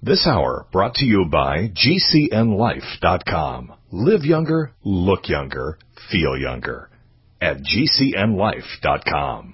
This hour brought to you by GCNLife.com. Live younger, look younger, feel younger at GCNLife.com.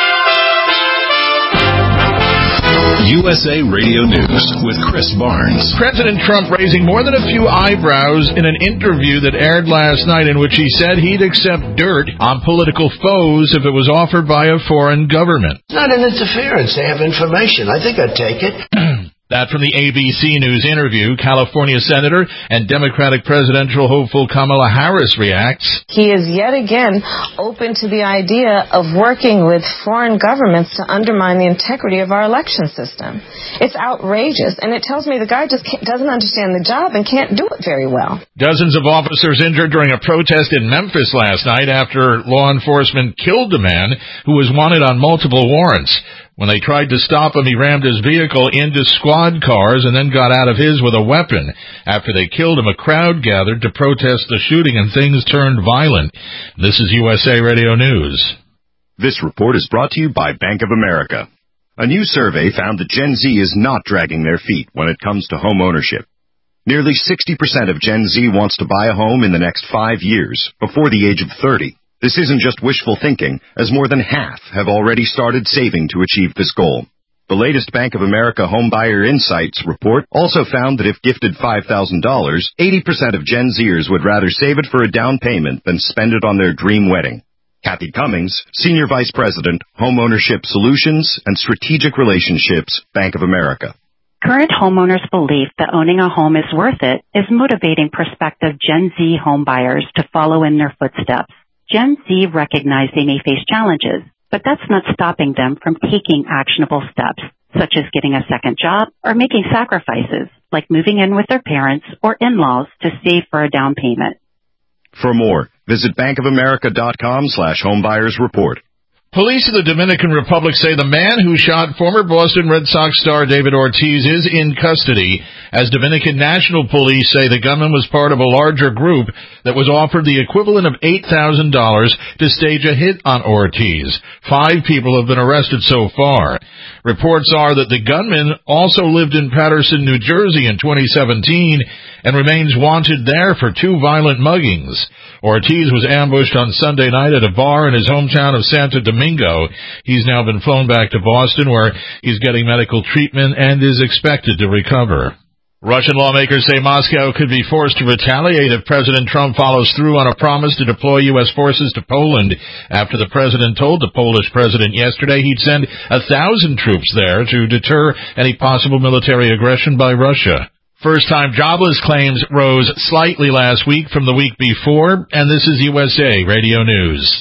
USA Radio News with Chris Barnes. President Trump raising more than a few eyebrows in an interview that aired last night in which he said he'd accept dirt on political foes if it was offered by a foreign government. It's not an interference. They have information. I think I'd take it. That from the ABC News interview. California Senator and Democratic presidential hopeful Kamala Harris reacts. He is yet again open to the idea of working with foreign governments to undermine the integrity of our election system. It's outrageous, and it tells me the guy just doesn't understand the job and can't do it very well. Dozens of officers injured during a protest in Memphis last night after law enforcement killed a man who was wanted on multiple warrants. When they tried to stop him, he rammed his vehicle into squad cars and then got out of his with a weapon. After they killed him, a crowd gathered to protest the shooting and things turned violent. This is USA Radio News. This report is brought to you by Bank of America. A new survey found that Gen Z is not dragging their feet when it comes to home ownership. Nearly 60% of Gen Z wants to buy a home in the next 5 years, before the age of 30. This isn't just wishful thinking, as more than half have already started saving to achieve this goal. The latest Bank of America Homebuyer Insights report also found that if gifted $5,000, 80% of Gen Zers would rather save it for a down payment than spend it on their dream wedding. Kathy Cummings, Senior Vice President, Homeownership Solutions and Strategic Relationships, Bank of America. Current homeowners' belief that owning a home is worth it is motivating prospective Gen Z homebuyers to follow in their footsteps. Gen Z recognize they may face challenges, but that's not stopping them from taking actionable steps, such as getting a second job or making sacrifices, like moving in with their parents or in-laws to save for a down payment. For more, visit bankofamerica.com/homebuyersreport. Police in the Dominican Republic say the man who shot former Boston Red Sox star David Ortiz is in custody, as Dominican National Police say the gunman was part of a larger group that was offered the equivalent of $8,000 to stage a hit on Ortiz. 5 people have been arrested so far. Reports are that the gunman also lived in Paterson, New Jersey in 2017 and remains wanted there for 2 violent muggings. Ortiz was ambushed on Sunday night at a bar in his hometown of Santo Domingo. He's now been flown back to Boston, where he's getting medical treatment and is expected to recover. Russian lawmakers say Moscow could be forced to retaliate if President Trump follows through on a promise to deploy U.S. forces to Poland after the president told the Polish president yesterday he'd send 1,000 troops there to deter any possible military aggression by Russia. First-time jobless claims rose slightly last week from the week before, and this is USA Radio News.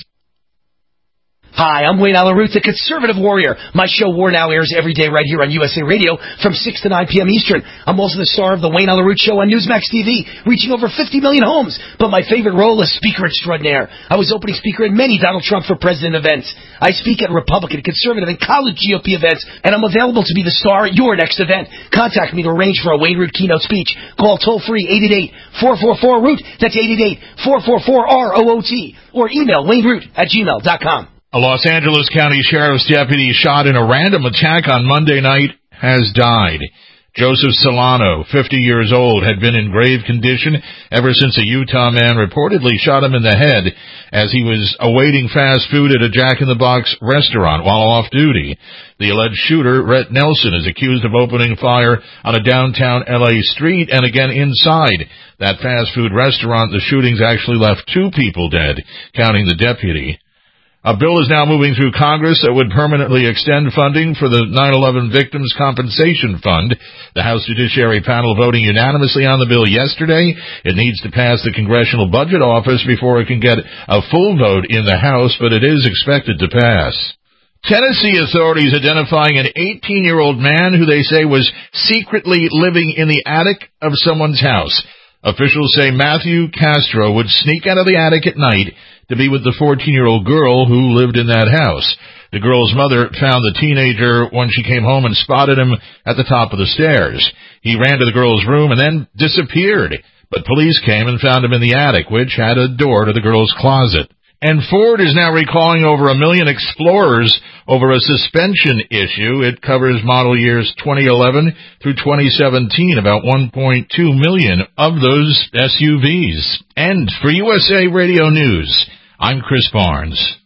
Hi, I'm Wayne Allyn Root, the Conservative Warrior. My show War Now airs every day right here on USA Radio from 6 to 9 p.m. Eastern. I'm also the star of the Wayne Allyn Root Show on Newsmax TV, reaching over 50 million homes. But my favorite role is Speaker Extraordinaire. I was opening speaker at many Donald Trump for President events. I speak at Republican, Conservative, and college GOP events, and I'm available to be the star at your next event. Contact me to arrange for a Wayne Root keynote speech. Call toll-free 888-444-ROOT. That's 888-444-ROOT. Or email wayneroot@gmail.com. A Los Angeles County Sheriff's deputy shot in a random attack on Monday night has died. Joseph Solano, 50 years old, had been in grave condition ever since a Utah man reportedly shot him in the head as he was awaiting fast food at a Jack in the Box restaurant while off duty. The alleged shooter, Rhett Nelson, is accused of opening fire on a downtown L.A. street and again inside that fast food restaurant. The shootings actually left 2 people dead, counting the deputy. A bill is now moving through Congress that would permanently extend funding for the 9/11 Victims Compensation Fund. The House Judiciary panel voting unanimously on the bill yesterday. It needs to pass the Congressional Budget Office before it can get a full vote in the House, but it is expected to pass. Tennessee authorities identifying an 18-year-old man who they say was secretly living in the attic of someone's house. Officials say Matthew Castro would sneak out of the attic at night to be with the 14-year-old girl who lived in that house. The girl's mother found the teenager when she came home and spotted him at the top of the stairs. He ran to the girl's room and then disappeared, but police came and found him in the attic, which had a door to the girl's closet. And Ford is now recalling over 1 million Explorers over a suspension issue. It covers model years 2011 through 2017, about 1.2 million of those SUVs. And for USA Radio News, I'm Chris Barnes.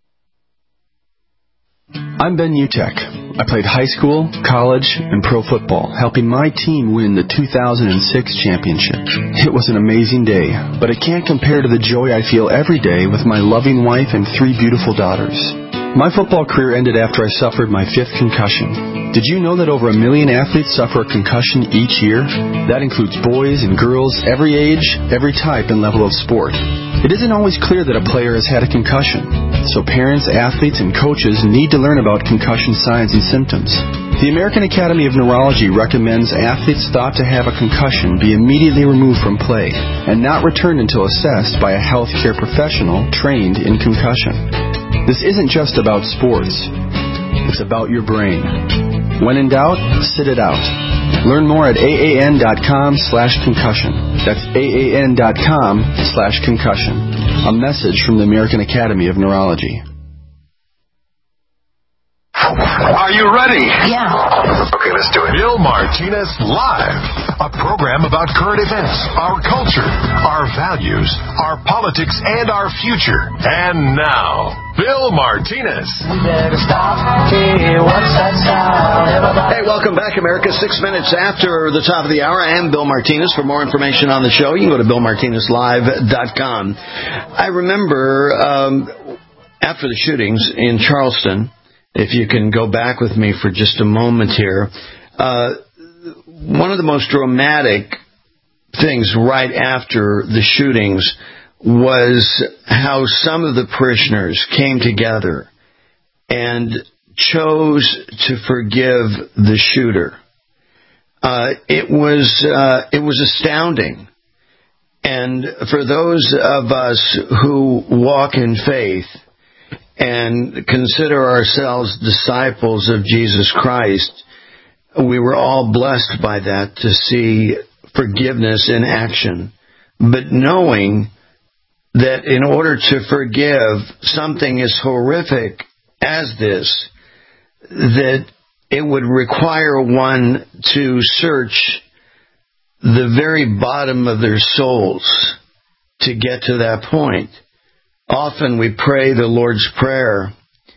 I'm Ben Utek. I played high school, college, and pro football, helping my team win the 2006 championship. It was an amazing day, but it can't compare to the joy I feel every day with my loving wife and 3 beautiful daughters. My football career ended after I suffered my 5th concussion. Did you know that over 1 million athletes suffer a concussion each year? That includes boys and girls, every age, every type and level of sport. It isn't always clear that a player has had a concussion, so parents, athletes, and coaches need to learn about concussion signs and symptoms. The American Academy of Neurology recommends athletes thought to have a concussion be immediately removed from play and not returned until assessed by a healthcare professional trained in concussion. This isn't just about sports. It's about your brain. When in doubt, sit it out. Learn more at AAN.com/concussion. That's AAN.com/concussion. A message from the American Academy of Neurology. Are you ready? Yeah. Okay, let's do it. Bill Martinez Live, a program about current events, our culture, our values, our politics, and our future. And now, Bill Martinez. Hey, welcome back, America. 6 minutes after the top of the hour. I am Bill Martinez. For more information on the show, you can go to BillMartinezLive.com. I remember after the shootings in Charleston, if you can go back with me for just a moment here, one of the most dramatic things right after the shootings was how some of the parishioners came together and chose to forgive the shooter. It was astounding. And for those of us who walk in faith and consider ourselves disciples of Jesus Christ, we were all blessed by that, to see forgiveness in action. But knowing that in order to forgive something as horrific as this, that it would require one to search the very bottom of their souls to get to that point. Often we pray the Lord's Prayer,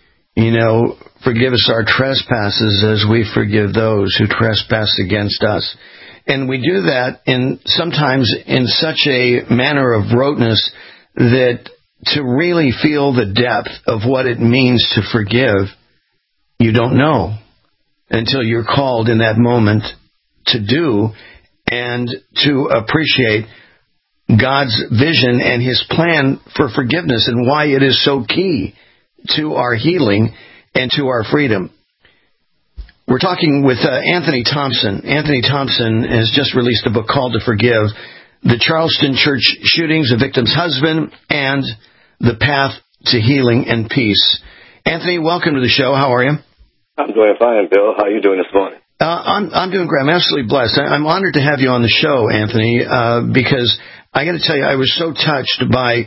forgive us our trespasses as we forgive those who trespass against us. And we do that sometimes in such a manner of roteness that to really feel the depth of what it means to forgive, you don't know until you're called in that moment to do and to appreciate God's vision and His plan for forgiveness and why it is so key to our healing and to our freedom. We're talking with Anthony Thompson. Anthony Thompson has just released a book called To Forgive: The Charleston Church Shootings, a Victim's Husband, and The Path to Healing and Peace. Anthony, welcome to the show. How are you? I'm doing fine, Bill. How are you doing this morning? I'm doing great. I'm absolutely blessed. I'm honored to have you on the show, Anthony, because I got to tell you, I was so touched by,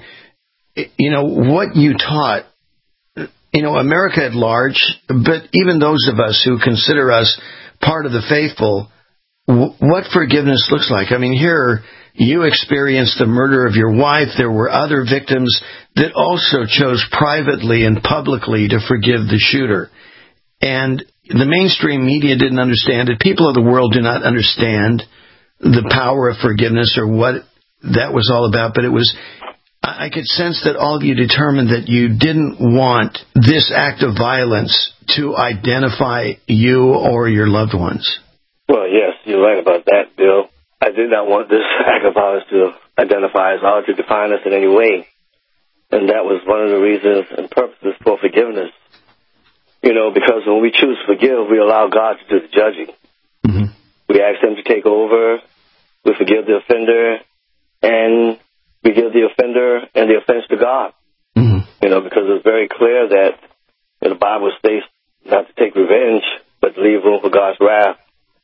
what you taught, America at large, but even those of us who consider us part of the faithful, what forgiveness looks like. I mean, here you experienced the murder of your wife. There were other victims that also chose privately and publicly to forgive the shooter. And the mainstream media didn't understand it. People of the world do not understand the power of forgiveness or what that was all about. But I could sense that all of you determined that you didn't want this act of violence to identify you or your loved ones. Well, yes, you're right about that, Bill. I did not want this act of violence to identify us or to define us in any way. And that was one of the reasons and purposes for forgiveness. Because when we choose to forgive, we allow God to do the judging. Mm-hmm. We ask Him to take over. We forgive the offender, and we give the offender and the offense to God. Mm-hmm. Because it's very clear that the Bible states not to take revenge, but to leave room for God's wrath.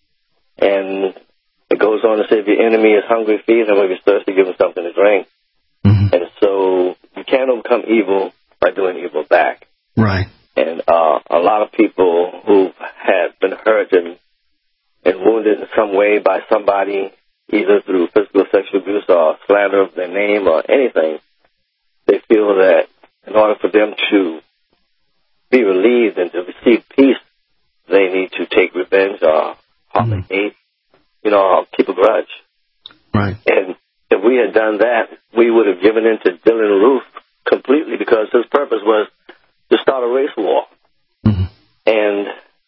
And it goes on to say, if your enemy is hungry, feed him. If he's thirsty, give him something to drink. Mm-hmm. And so you can't overcome evil by doing evil back. Right. And a lot of people who have been hurt and wounded in some way by somebody, either through physical, sexual abuse or slander of their name or anything, they feel that in order for them to be relieved and to receive peace, they need to take revenge or hate, or keep a grudge. Right. And if we had done that, we would have given in to Dylann Roof completely, because his purpose was to start a race war. Mm-hmm. And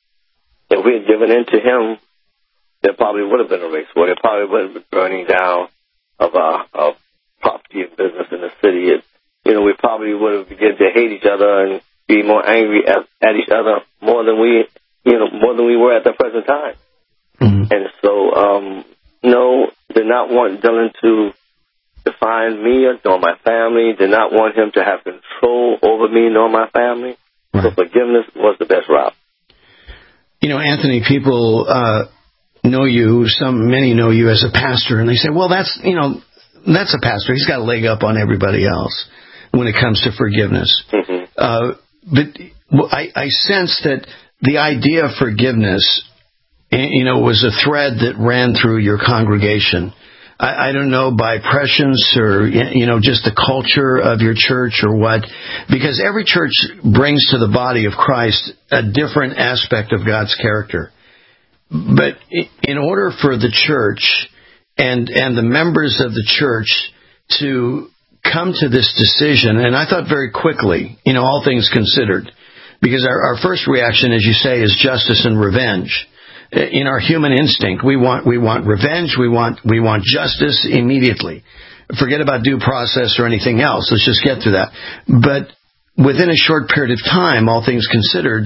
if we had given in to him, there probably would have been a race war. There probably would have been burning down of property and business in the city. And, we probably would have begun to hate each other and be more angry at each other more than we were at the present time. Mm-hmm. And so, no, did not want Dylann to define me nor my family, did not want him to have control over me nor my family. Right. So forgiveness was the best route. Anthony, people know you, many know you as a pastor, and they say, well, that's a pastor. He's got a leg up on everybody else when it comes to forgiveness. Mm-hmm. But I sense that the idea of forgiveness, was a thread that ran through your congregation. I don't know, by prescience or, just the culture of your church or what, because every church brings to the body of Christ a different aspect of God's character. But in order for the church and the members of the church to come to this decision, and I thought very quickly, all things considered, because our first reaction, as you say, is justice and revenge. In our human instinct, we want revenge, we want justice immediately. Forget about due process or anything else. Let's just get to that. But within a short period of time, all things considered,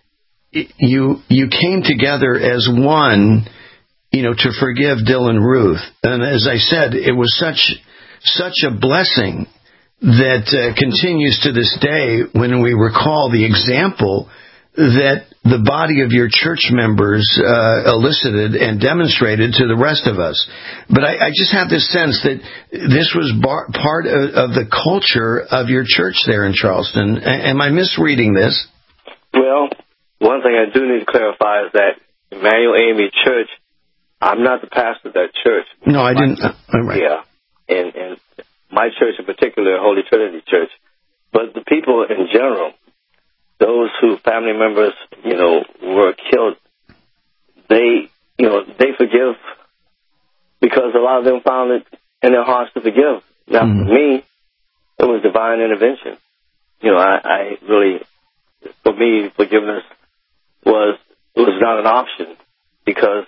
you came together as one, to forgive Dylann Roof. And as I said, it was such a blessing that continues to this day when we recall the example that the body of your church members elicited and demonstrated to the rest of us. But I just have this sense that this was part of the culture of your church there in Charleston. Am I misreading this? Well, one thing I do need to clarify is that Emmanuel AME Church, I'm not the pastor of that church. No, I didn't. Right. Yeah, and my church in particular, Holy Trinity Church, but the people in general, those who family members, were killed, they forgive because a lot of them found it in their hearts to forgive. Now, for me, it was divine intervention. I really, for me, forgiveness was not an option because,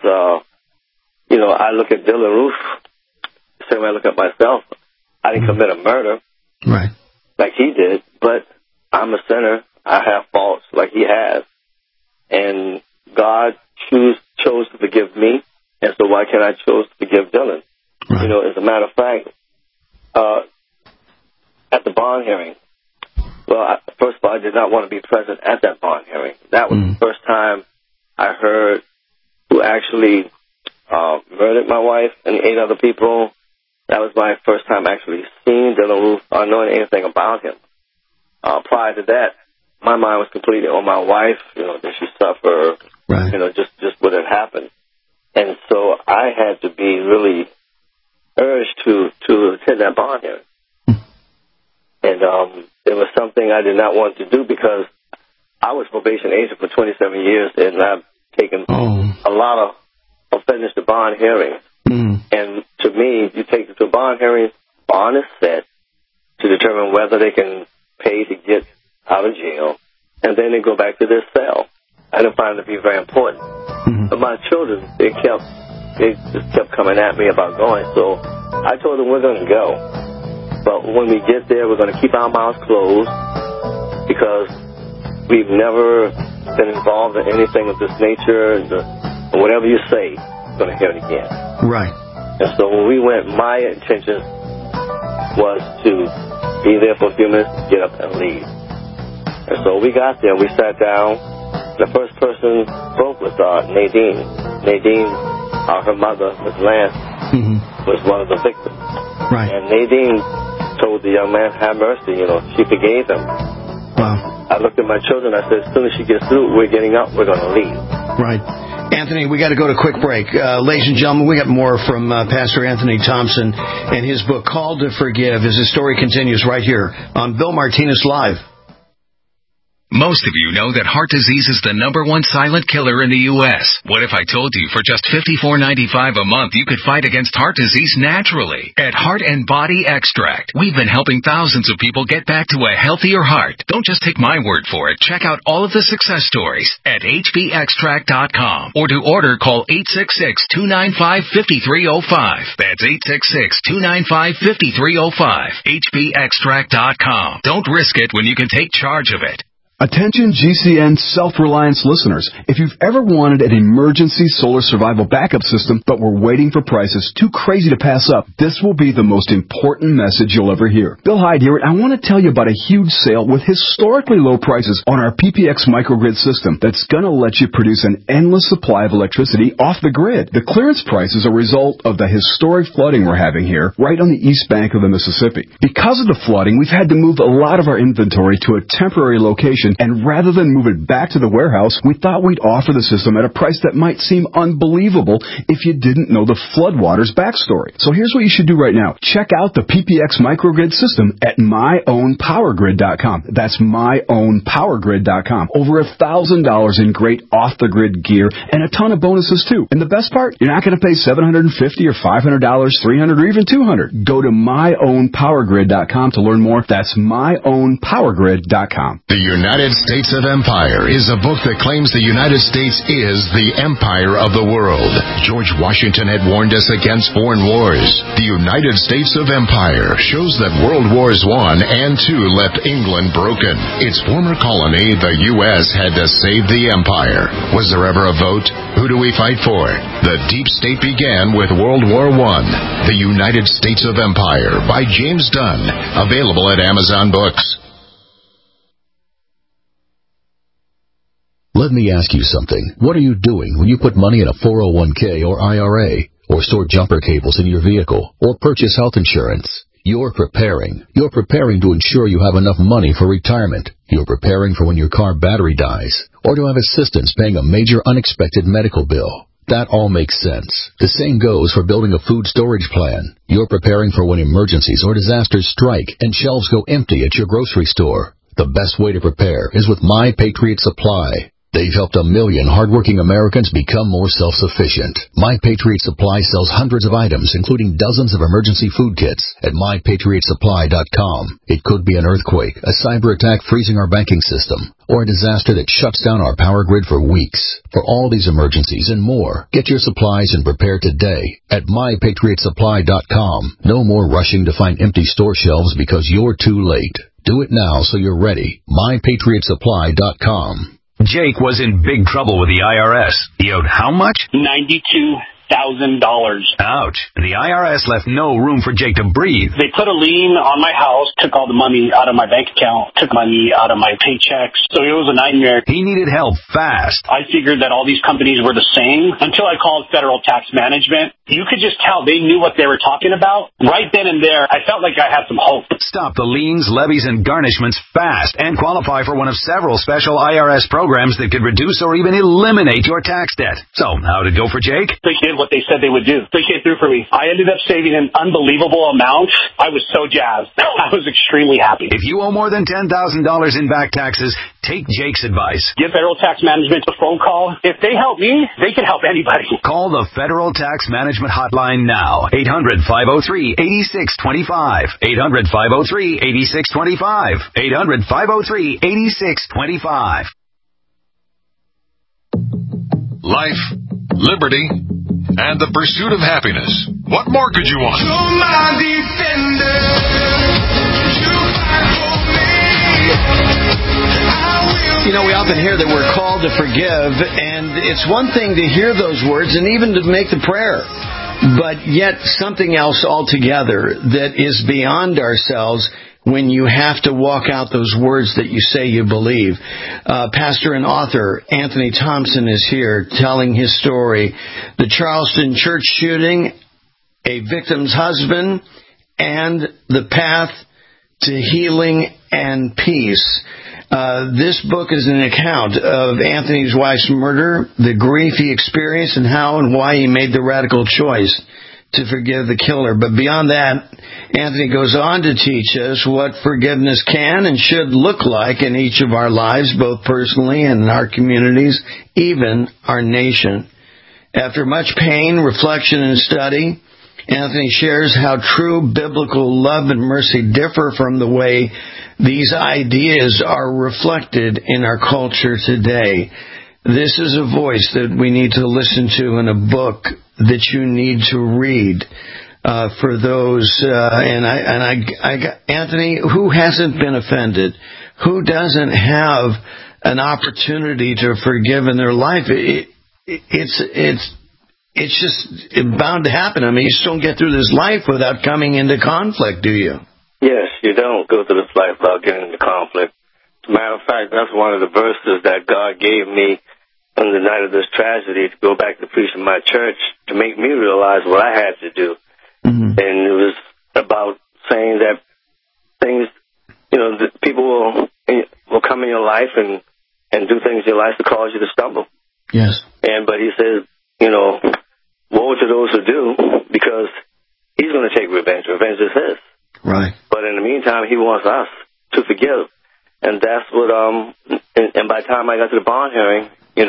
I look at Dylann Roof, the same way I look at myself. I didn't commit a murder, right, like he did, but I'm a sinner. I have faults like he has. And God chose to forgive me, and so why can't I choose to forgive Dylann? Right. As a matter of fact, at the bond hearing, first of all, I did not want to be present at that bond hearing. That was the first time I heard who actually murdered my wife and 8 other people. That was my first time actually seeing Dylann Roof or knowing anything about him. Prior to that, my mind was completely on my wife, did she suffer, right, just what had happened. And so I had to be really urged to attend that bond hearing. And it was something I did not want to do because I was probation agent for 27 years, and I've taken a lot of offenders to bond hearings. And to me, you take them to a bond hearing, bond is set to determine whether they can pay to get out of jail, and then they go back to their cell. I didn't find it to be very important. But my children, they just kept coming at me about going, so I told them we're going to go. But when we get there, we're going to keep our mouths closed because we've never been involved in anything of this nature, and whatever you say, we're going to hear it again. Right. And so when we went, my intention was to be there for a few minutes, get up and leave. And so we got there, we sat down. The first person spoke was Nadine. Nadine, her mother, Ms. Lance, was one of the victims. Right. And Nadine told the young man, have mercy, she forgave him. Wow. I looked at my children, I said, as soon as she gets through, we're getting up, we're going to leave. Right. Anthony, we got to go to a quick break. Ladies and gentlemen, we got more from Pastor Anthony Thompson and his book, Called to Forgive, as his story continues right here on Bill Martinez Live. Most of you know that heart disease is the #1 silent killer in the U.S. What if I told you for just $54.95 a month you could fight against heart disease naturally? At Heart and Body Extract, we've been helping thousands of people get back to a healthier heart. Don't just take my word for it. Check out all of the success stories at hbextract.com, or to order, call 866-295-5305. That's 866-295-5305. hbextract.com. Don't risk it when you can take charge of it. Attention GCN self-reliance listeners. If you've ever wanted an emergency solar survival backup system but were waiting for prices too crazy to pass up, this will be the most important message you'll ever hear. Bill Hyde here, and I want to tell you about a huge sale with historically low prices on our PPX microgrid system that's going to let you produce an endless supply of electricity off the grid. The clearance price is a result of the historic flooding we're having here right on the east bank of the Mississippi. Because of the flooding, we've had to move a lot of our inventory to a temporary location, and rather than move it back to the warehouse, we thought we'd offer the system at a price that might seem unbelievable if you didn't know the floodwaters backstory. So here's what you should do right now. Check out the PPX microgrid system at myownpowergrid.com. That's myownpowergrid.com. Over $1,000 in great off-the-grid gear and a ton of bonuses too. And the best part, you're not going to pay $750 or $500, $300, or even $200. Go to myownpowergrid.com to learn more. That's myownpowergrid.com. The United States of Empire is a book that claims the United States is the empire of the world. George Washington had warned us against foreign wars. The United States of Empire shows that World Wars I and II left England broken. Its former colony, the U.S., had to save the empire. Was there ever a vote? Who do we fight for? The deep state began with World War I. The United States of Empire by James Dunn. Available at Amazon Books. Let me ask you something. What are you doing when you put money in a 401k or IRA, or store jumper cables in your vehicle, or purchase health insurance? You're preparing. You're preparing to ensure you have enough money for retirement. You're preparing for when your car battery dies, or to have assistance paying a major unexpected medical bill. That all makes sense. The same goes for building a food storage plan. You're preparing for when emergencies or disasters strike and shelves go empty at your grocery store. The best way to prepare is with My Patriot Supply. They've helped 1 million hardworking Americans become more self-sufficient. My Patriot Supply sells hundreds of items, including dozens of emergency food kits at MyPatriotSupply.com. It could be an earthquake, a cyber attack freezing our banking system, or a disaster that shuts down our power grid for weeks. For all these emergencies and more, get your supplies and prepare today at MyPatriotSupply.com. No more rushing to find empty store shelves because you're too late. Do it now so you're ready. MyPatriotSupply.com. Jake was in big trouble with the IRS. He owed how much? $92,000. Ouch. The IRS left no room for Jake to breathe. They put a lien on my house, took all the money out of my bank account, took money out of my paychecks. So it was a nightmare. He needed help fast. I figured that all these companies were the same until I called Federal Tax Management. You could just tell they knew what they were talking about. Right then and there, I felt like I had some hope. Stop the liens, levies, and garnishments fast and qualify for one of several special IRS programs that could reduce or even eliminate your tax debt. So, how'd it go for Jake? They did what they said they would do. They came through for me. I ended up saving an unbelievable amount. I was so jazzed. I was extremely happy. If you owe more than $10,000 in back taxes, take Jake's advice. Give Federal Tax Management a phone call. If they help me, they can help anybody. Call the Federal Tax Management Hotline now. 800-503-8625. 800-503-8625. 800-503-8625. Life, liberty, and the pursuit of happiness. What more could you want? You're my defender. You fight for me. You know, we often hear that we're called to forgive, and it's one thing to hear those words and even to make the prayer, but yet something else altogether that is beyond ourselves when you have to walk out those words that you say you believe. Pastor and author Anthony Thompson is here telling his story. The Charleston church shooting, a victim's husband, and the path to healing and peace. This book is an account of Anthony's wife's murder, the grief he experienced, and how and why he made the radical choice to forgive the killer. But beyond that, Anthony goes on to teach us what forgiveness can and should look like in each of our lives, both personally and in our communities, even our nation. After much pain, reflection, and study, Anthony shares how true biblical love and mercy differ from the way these ideas are reflected in our culture today. This is a voice that we need to listen to in a book that you need to read for those. Anthony, who hasn't been offended? Who doesn't have an opportunity to forgive in their life? It's just bound to happen. I mean, you just don't get through this life without coming into conflict, do you? Yes, you don't go through this life without getting into conflict. As a matter of fact, that's one of the verses that God gave me on the night of this tragedy to go back to preach in my church to make me realize what I had to do. Mm-hmm. And it was about saying that things, that people will come in your life and do things in your life to cause you to stumble. Yes. But he says, woe to those who do, because he's going to take revenge. Revenge is his. Right. But in the meantime, he wants us to forgive. And that's what, and by the time I got to the bond hearing, it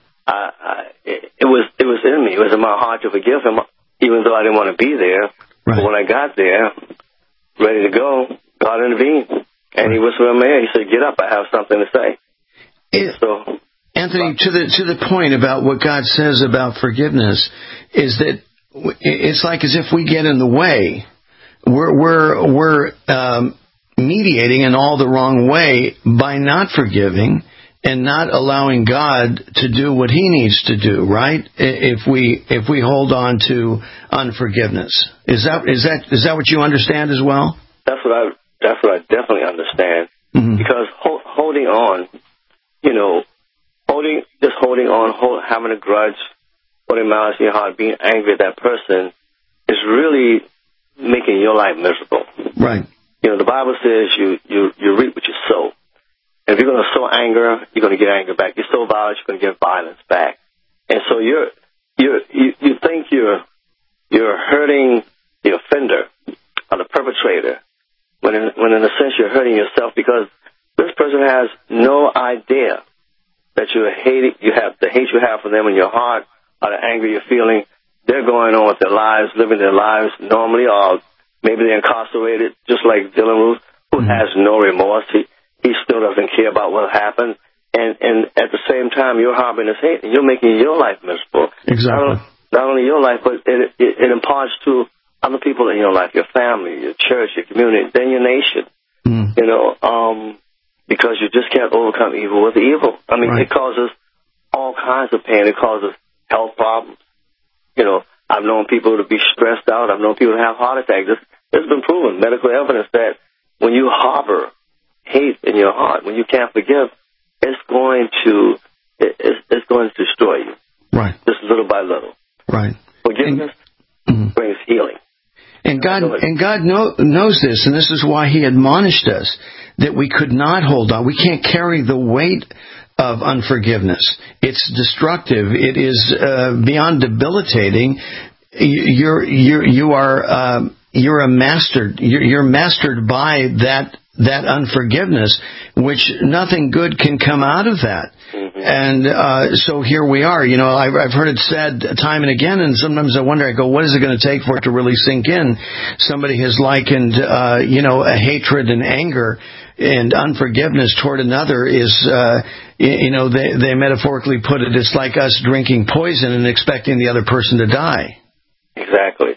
was in me. It was in my heart to forgive him, even though I didn't want to be there. Right. But when I got there, ready to go, God intervened. And he whispered in my ear. He said, "Get up, I have something to say." Anthony, to the point about what God says about forgiveness is that it's like as if we get in the way. We're mediating in all the wrong way by not forgiving and not allowing God to do what he needs to do, right? If we hold on to unforgiveness. Is that what you understand as well? That's what I definitely understand. Mm-hmm. Because holding on, having a grudge, holding malice in your heart, being angry at that person is really making your life miserable. Right. The Bible says you reap what you sow. And if you're going to sow anger, you're going to get anger back. You sow violence, you're going to get violence back. And so you think you're hurting the offender or the perpetrator, when in a sense you're hurting yourself, because this person has no idea that you have the hate you have for them in your heart, or the anger you're feeling. They're going on with their lives, living their lives normally, or maybe they're incarcerated, just like Dylan Ruth, who has no remorse. He still doesn't care about what happened. And at the same time, you're harboring this hate, and you're making your life miserable. Exactly. Not only your life, but it imparts to other people in your life, your family, your church, your community, then your nation. Because you just can't overcome evil with evil. I mean, It causes all kinds of pain. It causes health problems. I've known people to be stressed out. I've known people to have heart attacks. It's been proven, medical evidence, that when you harbor hate in your heart, when you can't forgive, it's going to destroy you. Right. Just little by little. Right. Forgiveness brings healing. And God knows this, and this is why he admonished us that we could not hold on. We can't carry the weight of unforgiveness. It's destructive. It is beyond debilitating. You're mastered by that unforgiveness, which nothing good can come out of that. Mm-hmm. And so here we are. I've heard it said time and again, and sometimes I wonder, I go, what is it going to take for it to really sink in? Somebody has likened, a hatred and anger and unforgiveness toward another is, they metaphorically put it, it's like us drinking poison and expecting the other person to die. Exactly.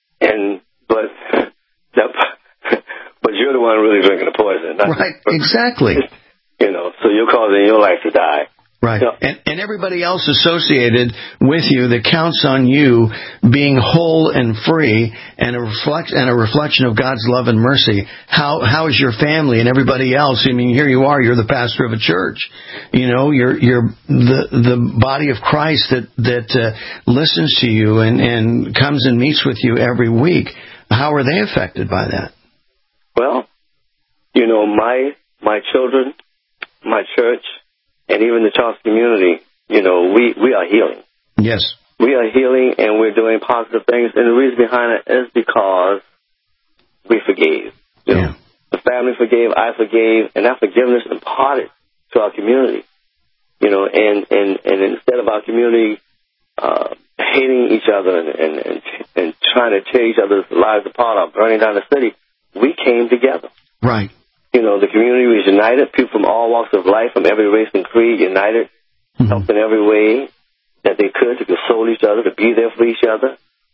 But you're the one really drinking the poison. Right, exactly. So you're causing your life to die. Right. And everybody else associated with you that counts on you being whole and free and a reflection of God's love and mercy. How is your family and everybody else? I mean, here you are, you're the pastor of a church. You're the body of Christ that listens to you and comes and meets with you every week. How are they affected by that? Well, you know, my children, my church, and even the Charleston community, you know, we are healing. Yes. We are healing, and we're doing positive things. And the reason behind it is because we forgave. You know? The family forgave, I forgave, and that forgiveness imparted to our community. You know, and instead of our community hating each other and trying to tear each other's lives apart or burning down the city, we came together. Right. You know, the community was united. People from all walks of life, from every race and creed, united, helped in every way that they could to console each other, to be there for each other.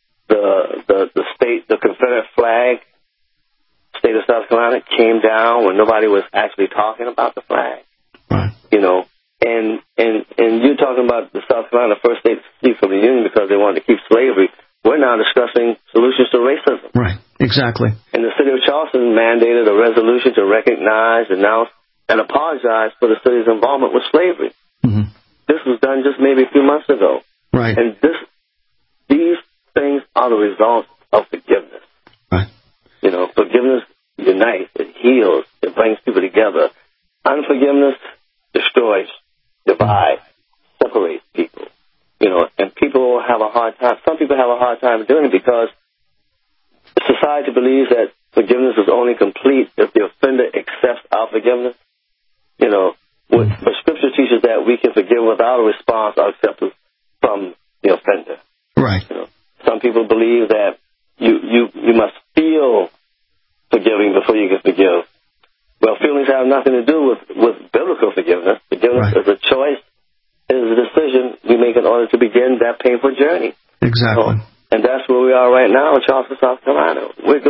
The state, the Confederate flag, state of South Carolina, came down when nobody was actually talking about the flag. Right. You know, and you're talking about the South Carolina first state to secede from the Union because they wanted to keep slavery. We're now discussing solutions to racism. Right. Exactly. And the city of Charleston mandated a resolution to recognize, announce, and apologize for the city's involvement with slavery. Mm-hmm. This was done just maybe a few months ago. Right. And these things are the results of forgiveness. Right. You know, forgiveness unites, it heals, it brings people together. Unforgiveness destroys, divides, separates people. You know, and people have a hard time. Some people have a hard time doing it because society believes that forgiveness is only complete if the offender accepts our forgiveness. You know, but Scripture teaches that we can forgive without a response or acceptance from the offender. Right. You know, some people believe that you must feel forgiving before you can forgive. Well, feelings have nothing to do with biblical forgiveness. Forgiveness is a choice, is a decision we make in order to begin that painful journey. Exactly. And that's where we are right now in Charleston, South Carolina.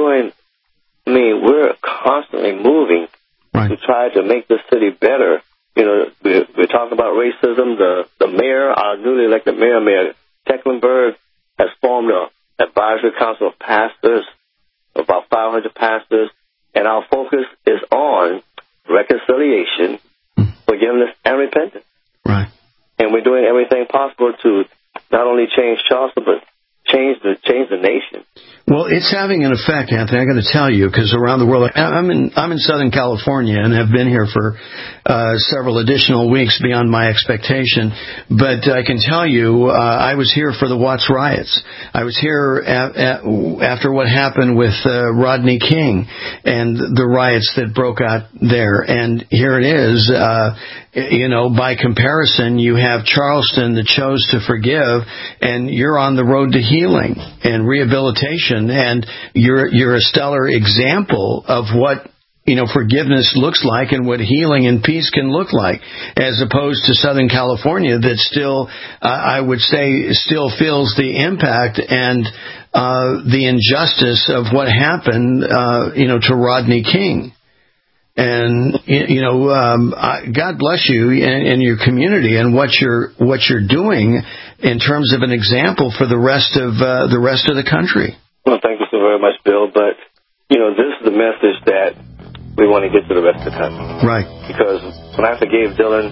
We're constantly moving to try to make this city better. You know, we're talking about racism. The mayor, our newly elected mayor, Mayor Tecklenburg, has formed an advisory council of pastors, about 500 pastors, and our focus is on reconciliation, forgiveness, and repentance. Right. And we're doing everything possible to not only change Charleston, but change the nation. Well, it's having an effect, Anthony. I got to tell you, because around the world, I'm in Southern California and have been here for several additional weeks beyond my expectation. But I can tell you, I was here for the Watts riots. I was here after what happened with Rodney King and the riots that broke out there. And here it is. You know, by comparison, you have Charleston that chose to forgive, and you're on the road to healing and rehabilitation, and you're a stellar example of what, you know, forgiveness looks like and what healing and peace can look like, as opposed to Southern California that still, I would say, still feels the impact and the injustice of what happened, you know, to Rodney King. And, you know, God bless you and your community and what you're doing in terms of an example for the rest of the country. Well, thank you so very much, Bill. But, you know, this is the message that we want to get to the rest of the country. Right. Because when I forgave Dylan,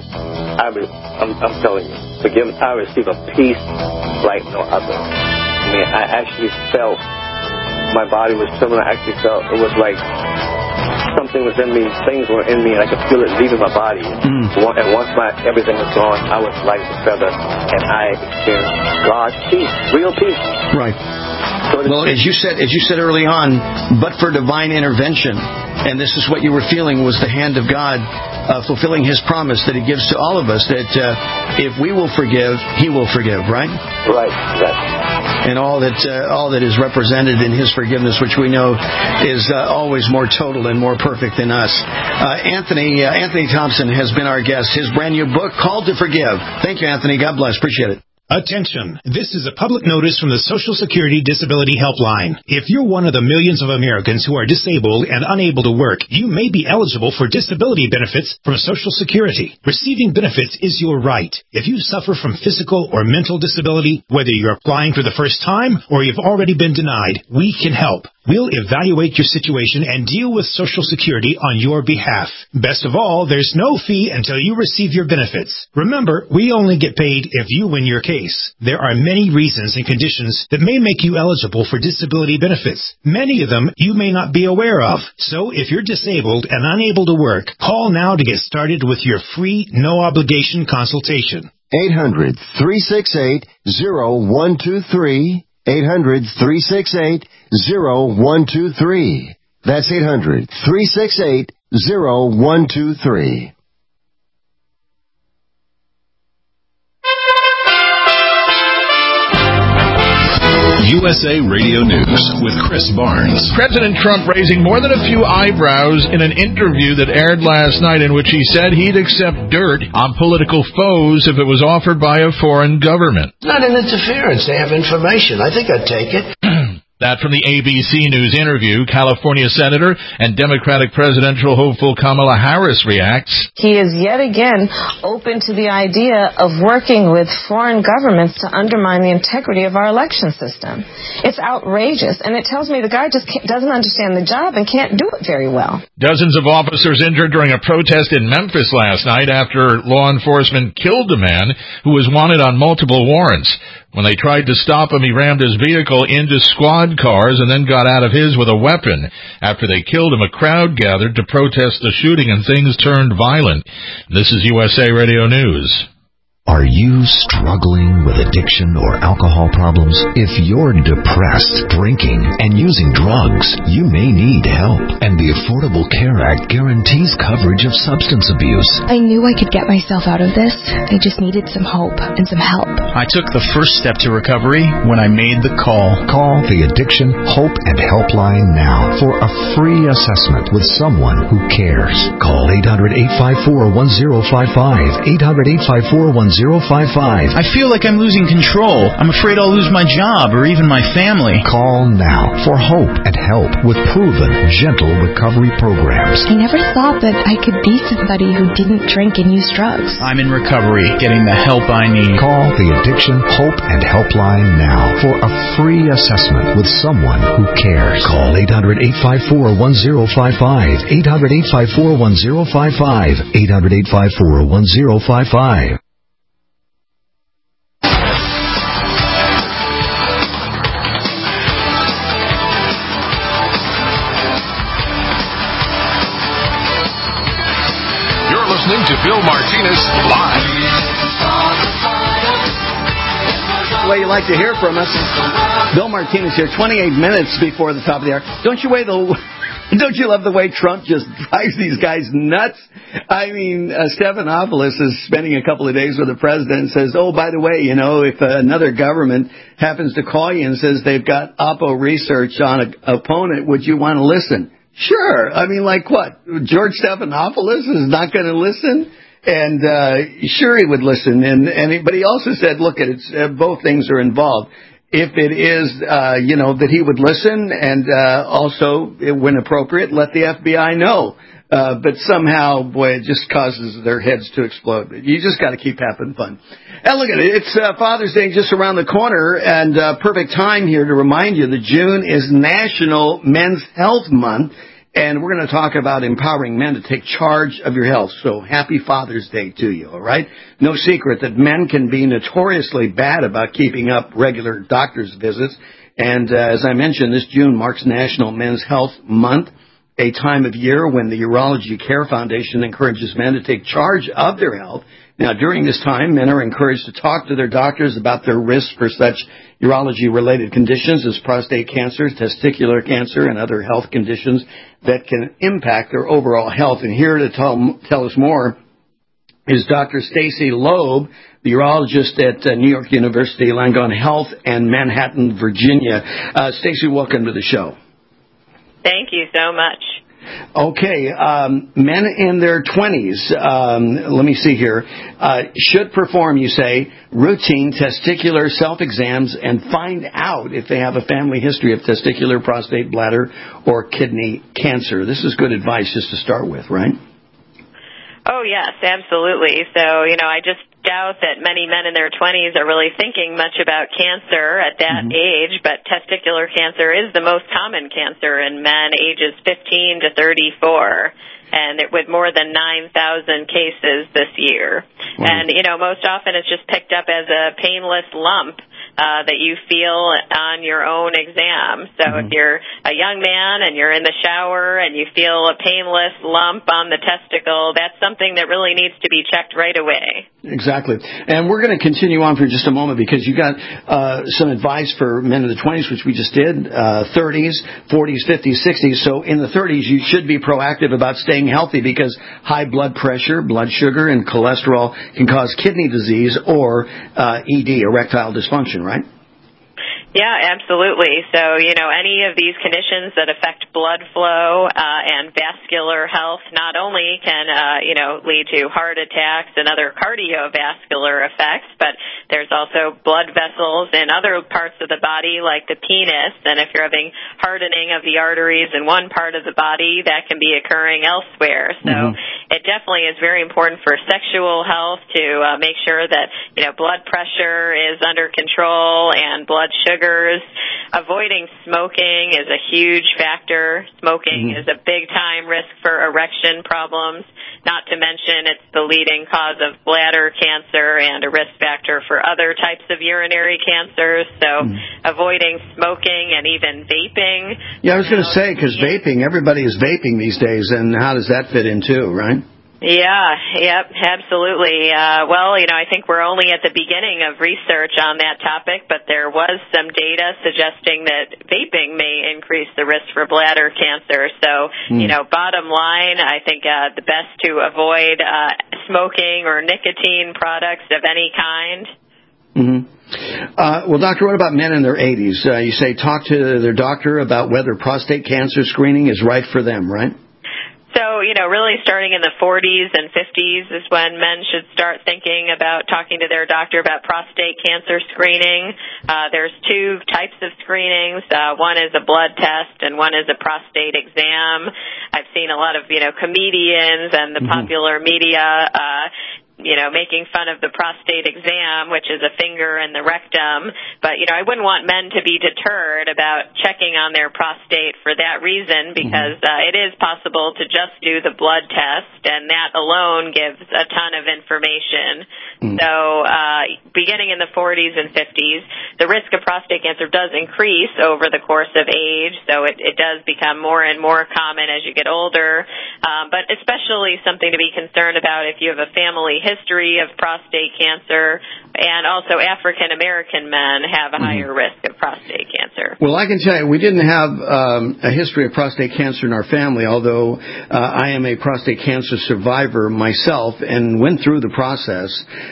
I'm telling you, forgiveness, I received a peace like no other. I mean, I actually felt my body was trembling. I actually felt it was like something was in me, things were in me, and I could feel it leaving my body. And once everything was gone, I was light as a feather, and I experienced God's peace, real peace. Right. Well, as you said early on, but for divine intervention, and this is what you were feeling was the hand of God fulfilling His promise that He gives to all of us, that if we will forgive, He will forgive, right? Right. And all that is represented in His forgiveness, which we know is always more total and more perfect than us. Anthony Thompson has been our guest. His brand new book, Called to Forgive. Thank you, Anthony. God bless. Appreciate it. Attention. This is a public notice from the Social Security Disability Helpline. If you're one of the millions of Americans who are disabled and unable to work, you may be eligible for disability benefits from Social Security. Receiving benefits is your right. If you suffer from physical or mental disability, whether you're applying for the first time or you've already been denied, we can help. We'll evaluate your situation and deal with Social Security on your behalf. Best of all, there's no fee until you receive your benefits. Remember, we only get paid if you win your case. There are many reasons and conditions that may make you eligible for disability benefits. Many of them you may not be aware of. So if you're disabled and unable to work, call now to get started with your free, no-obligation consultation. 800-368-0123. 800-368-0123. That's 800-368-0123. USA Radio News with Chris Barnes. President Trump raising more than a few eyebrows in an interview that aired last night in which he said he'd accept dirt on political foes if it was offered by a foreign government. Not an interference. They have information. I think I'd take it. That from the ABC News interview, California Senator and Democratic presidential hopeful Kamala Harris reacts. He is yet again open to the idea of working with foreign governments to undermine the integrity of our election system. It's outrageous, and it tells me the guy just doesn't understand the job and can't do it very well. Dozens of officers injured during a protest in Memphis last night after law enforcement killed a man who was wanted on multiple warrants. When they tried to stop him, he rammed his vehicle into squad cars and then got out of his with a weapon. After they killed him, a crowd gathered to protest the shooting and things turned violent. This is USA Radio News. Are you struggling with addiction or alcohol problems? If you're depressed, drinking, and using drugs, you may need help. And the Affordable Care Act guarantees coverage of substance abuse. I knew I could get myself out of this. I just needed some hope and some help. I took the first step to recovery when I made the call. Call the Addiction Hope and Helpline now for a free assessment with someone who cares. Call 800-854-1055. 800-854-1055. I feel like I'm losing control. I'm afraid I'll lose my job or even my family. Call now for hope and help with proven, gentle recovery programs. I never thought that I could be somebody who didn't drink and use drugs. I'm in recovery, getting the help I need. Call the Addiction Hope and Helpline now for a free assessment with someone who cares. Call 800-854-1055. 800-854-1055. 800-854-1055. Listening to Bill Martinez live. The way you like to hear from us. Bill Martinez here, 28 minutes before the top of the hour. Don't you love the way Trump just drives these guys nuts? I mean, Stephanopoulos is spending a couple of days with the president and says, oh, by the way, you know, if another government happens to call you and says they've got Oppo research on an opponent, would you want to listen? Sure. I mean, like what? George Stephanopoulos is not going to listen? And sure he would listen. But he also said, look, it's both things are involved. If it is, that he would listen and also, when appropriate, let the FBI know. But somehow, boy, it just causes their heads to explode. You just got to keep having fun. And look at it. It's Father's Day just around the corner, and perfect time here to remind you that June is National Men's Health Month, and we're going to talk about empowering men to take charge of your health. So happy Father's Day to you, all right? No secret that men can be notoriously bad about keeping up regular doctor's visits. And as I mentioned, this June marks National Men's Health Month, a time of year when the Urology Care Foundation encourages men to take charge of their health. Now, during this time, men are encouraged to talk to their doctors about their risks for such urology-related conditions as prostate cancer, testicular cancer, and other health conditions that can impact their overall health. And here to tell us more is Dr. Stacy Loeb, the urologist at New York University Langone Health in Manhattan, Virginia. Stacy, welcome to the show. Thank you so much. Okay, men in their 20s, let me see here, should perform, you say, routine testicular self-exams and find out if they have a family history of testicular, prostate, bladder, or kidney cancer. This is good advice just to start with, right? Oh, yes, absolutely. So, I just doubt that many men in their 20s are really thinking much about cancer at that age, but testicular cancer is the most common cancer in men ages 15 to 34. And with more than 9,000 cases this year. Wow. And, most often it's just picked up as a painless lump that you feel on your own exam. So if you're a young man and you're in the shower and you feel a painless lump on the testicle, that's something that really needs to be checked right away. Exactly. And we're going to continue on for just a moment because you got some advice for men in the 20s, which we just did, 30s, 40s, 50s, 60s. So in the 30s, you should be proactive about staying healthy because high blood pressure, blood sugar, and cholesterol can cause kidney disease or ED, erectile dysfunction, right? Yeah, absolutely. So, any of these conditions that affect blood flow and vascular health not only can, lead to heart attacks and other cardiovascular effects, but there's also blood vessels in other parts of the body like the penis. And if you're having hardening of the arteries in one part of the body, that can be occurring elsewhere. So it definitely is very important for sexual health to make sure that, blood pressure is under control and blood sugar. Avoiding smoking is a huge factor. Smoking is a big-time risk for erection problems, not to mention it's the leading cause of bladder cancer and a risk factor for other types of urinary cancers. So avoiding smoking and even vaping. Yeah, I was going to say, because vaping, everybody is vaping these days, and how does that fit in too, right? Yep, absolutely. I think we're only at the beginning of research on that topic, but there was some data suggesting that vaping may increase the risk for bladder cancer. So, bottom line, I think the best to avoid smoking or nicotine products of any kind. Well, doctor, what about men in their 80s? You say talk to their doctor about whether prostate cancer screening is right for them, right? So, really starting in the 40s and 50s is when men should start thinking about talking to their doctor about prostate cancer screening. There's two types of screenings. One is a blood test and one is a prostate exam. I've seen a lot of, comedians and the popular media making fun of the prostate exam, which is a finger in the rectum. But, I wouldn't want men to be deterred about checking on their prostate for that reason because it is possible to just do the blood test, and that alone gives a ton of information. So beginning in the 40s and 50s, the risk of prostate cancer does increase over the course of age, so it does become more and more common as you get older, but especially something to be concerned about if you have a family history of prostate cancer, and also African American men have a higher risk of prostate cancer. Well, I can tell you, we didn't have a history of prostate cancer in our family, although I am a prostate cancer survivor myself and went through the process,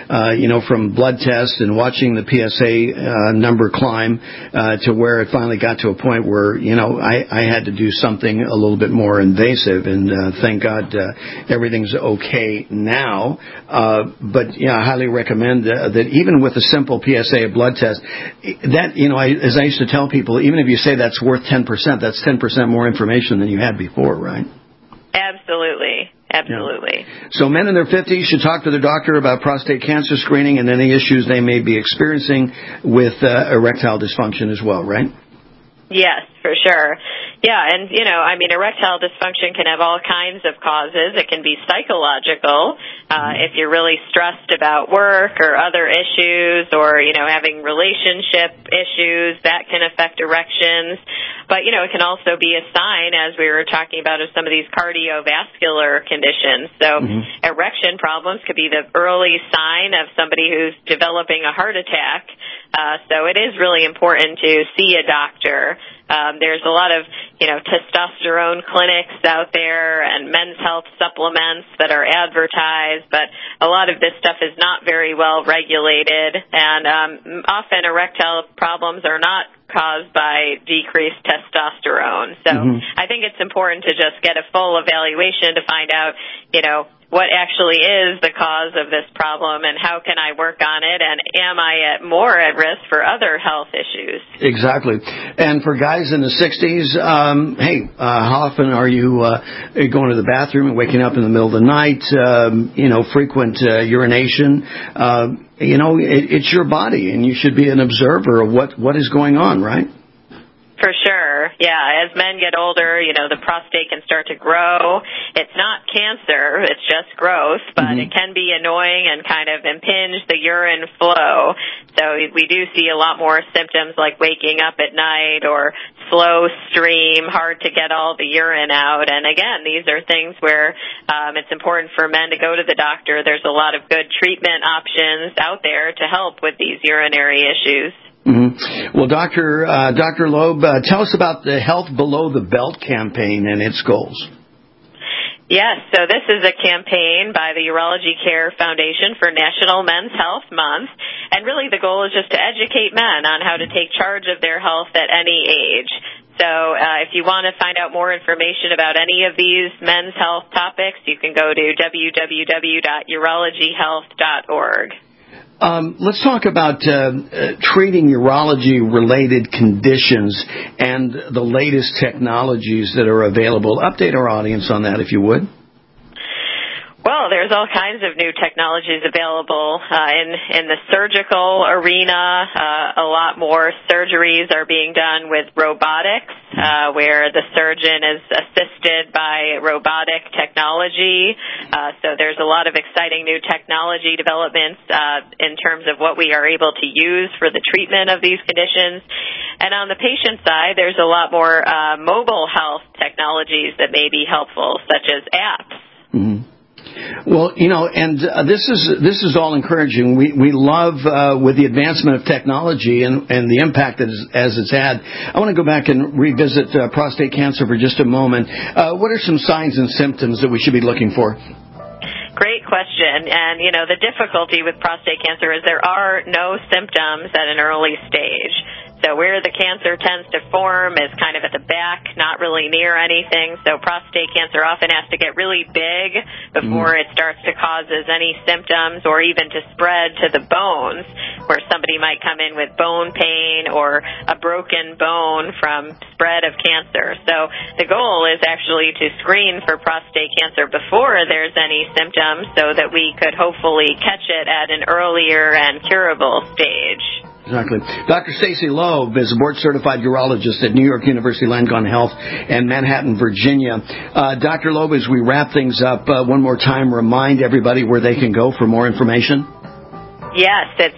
from blood tests and watching the PSA number climb to where it finally got to a point where, I had to do something a little bit more invasive, and thank God everything's okay now. But, I highly recommend that even with a simple PSA blood test, that, as I used to tell people, even if you say that's worth 10%, that's 10% more information than you had before, right? Absolutely. Yeah. So men in their 50s should talk to their doctor about prostate cancer screening and any issues they may be experiencing with erectile dysfunction as well, right? Yes, for sure. Yeah, and, erectile dysfunction can have all kinds of causes. It can be psychological, if you're really stressed about work or other issues or, having relationship issues, that can affect erections. But, it can also be a sign, as we were talking about, of some of these cardiovascular conditions. So erection problems could be the early sign of somebody who's developing a heart attack. So it is really important to see a doctor. There's a lot of, testosterone clinics out there and men's health supplements that are advertised, but a lot of this stuff is not very well regulated, and often erectile problems are not caused by decreased testosterone. So I think it's important to just get a full evaluation to find out, what actually is the cause of this problem and how can I work on it, and am I more at risk for other health issues? Exactly. And for guys in the 60s, how often are you going to the bathroom and waking up in the middle of the night, frequent urination? It's your body, and you should be an observer of what is going on, right? For sure. Yeah, as men get older, the prostate can start to grow. It's not cancer, it's just growth, but it can be annoying and kind of impinge the urine flow. So we do see a lot more symptoms like waking up at night or slow stream, hard to get all the urine out. And again, these are things where it's important for men to go to the doctor. There's a lot of good treatment options out there to help with these urinary issues. Mm-hmm. Well, Dr. Loeb, tell us about the Health Below the Belt campaign and its goals. Yes, so this is a campaign by the Urology Care Foundation for National Men's Health Month, and really the goal is just to educate men on how to take charge of their health at any age. So if you want to find out more information about any of these men's health topics, you can go to www.urologyhealth.org. Let's talk about treating urology-related conditions and the latest technologies that are available. Update our audience on that, if you would. Well, there's all kinds of new technologies available in the surgical arena. A lot more surgeries are being done with robotics, where the surgeon is assisted by robotic technology. So there's a lot of exciting new technology developments in terms of what we are able to use for the treatment of these conditions. And on the patient side, there's a lot more mobile health technologies that may be helpful, such as apps. Mm-hmm. Well, this is all encouraging. We love with the advancement of technology and the impact as it's had. I want to go back and revisit prostate cancer for just a moment. What are some signs and symptoms that we should be looking for? Great question. And, the difficulty with prostate cancer is there are no symptoms at an early stage. So where the cancer tends to form is kind of at the back, not really near anything. So prostate cancer often has to get really big before it starts to cause any symptoms or even to spread to the bones, where somebody might come in with bone pain or a broken bone from spread of cancer. So the goal is actually to screen for prostate cancer before there's any symptoms so that we could hopefully catch it at an earlier and curable stage. Exactly. Dr. Stacy Loeb is a board-certified urologist at New York University Langone Health in Manhattan, Virginia. Dr. Loeb, as we wrap things up, one more time, remind everybody where they can go for more information. Yes, it's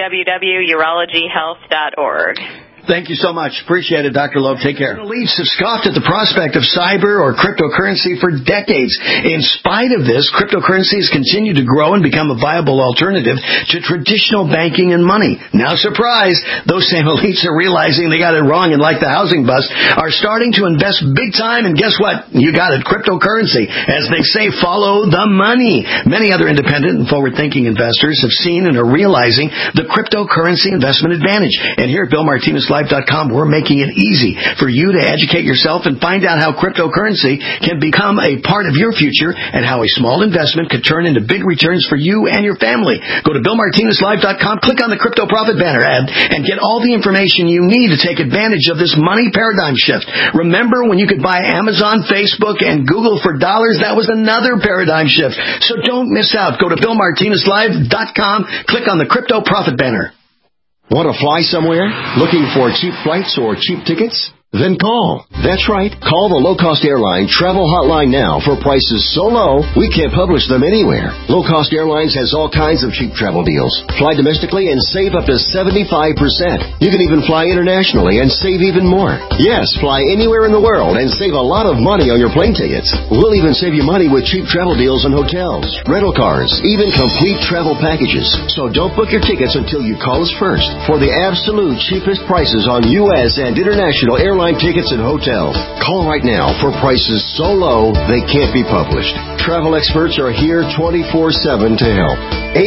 www.urologyhealth.org. Thank you so much. Appreciate it, Dr. Loeb. Take care. Elites have scoffed at the prospect of cyber or cryptocurrency for decades. In spite of this, cryptocurrencies continue to grow and become a viable alternative to traditional banking and money. Now, surprise, those same elites are realizing they got it wrong and, like the housing bust, are starting to invest big time. And guess what? You got it, cryptocurrency. As they say, follow the money. Many other independent and forward-thinking investors have seen and are realizing the cryptocurrency investment advantage. And here at BillMartinezLive.com, we're making it easy for you to educate yourself and find out how cryptocurrency can become a part of your future and how a small investment could turn into big returns for you and your family. Go to BillMartinezLive.com, click on the Crypto Profit banner ad, and get all the information you need to take advantage of this money paradigm shift. Remember when you could buy Amazon, Facebook, and Google for dollars? That was another paradigm shift. So don't miss out. Go to BillMartinezLive.com, click on the Crypto Profit banner. Want to fly somewhere? Looking for cheap flights or cheap tickets? Then call. That's right. Call the low-cost airline travel hotline now for prices so low we can't publish them anywhere. Low-cost airlines has all kinds of cheap travel deals. Fly domestically and save up to 75%. You can even fly internationally and save even more. Yes, fly anywhere in the world and save a lot of money on your plane tickets. We'll even save you money with cheap travel deals on hotels, rental cars, even complete travel packages. So don't book your tickets until you call us first for the absolute cheapest prices on U.S. and international airlines airline tickets and hotels. Call right now for prices so low they can't be published. Travel experts are here 24/7 to help.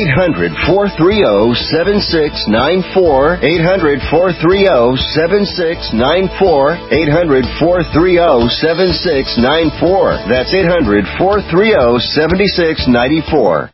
800-430-7694. 800-430-7694. 800-430-7694. That's 800-430-7694.